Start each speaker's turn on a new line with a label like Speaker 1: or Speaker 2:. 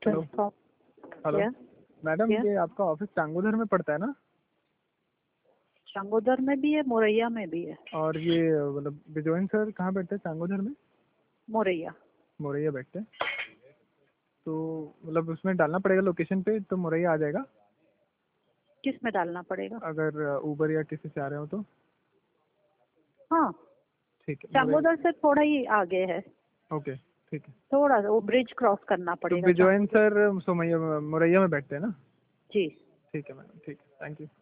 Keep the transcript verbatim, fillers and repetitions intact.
Speaker 1: Hello hello
Speaker 2: क्या
Speaker 1: madam,
Speaker 2: क्या
Speaker 1: ये आपका ऑफिस चांगोदर में पड़ता है ना?
Speaker 2: चांगोदर में भी है, मोरैया में भी है।
Speaker 1: और ये मतलब बिजोइन सर कहाँ बैठते हैं चांगोदर में?
Speaker 2: मोरैया।
Speaker 1: मोरैया बैठते हैं। तो मतलब उसमें डालना पड़ेगा लोकेशन पे तो मोरैया आ जाएगा?
Speaker 2: किस में डालना पड़ेगा?
Speaker 1: अगर ऊबर या किसी से आ रहे हो तो?
Speaker 2: हाँ,
Speaker 1: ठीक है, मोरैया।
Speaker 2: चांगोदर से थोड़ा ही आगे है।
Speaker 1: ओके, ठीक है।
Speaker 2: थोड़ा सा वो ब्रिज क्रॉस करना
Speaker 1: तो
Speaker 2: पड़ेगा
Speaker 1: बिजोइन
Speaker 2: चांगोदर।
Speaker 1: सर सोमैया मोरैया में बैठते हैं ना?
Speaker 2: जी।
Speaker 1: ठीक है मैडम, ठीक है, थैंक यू।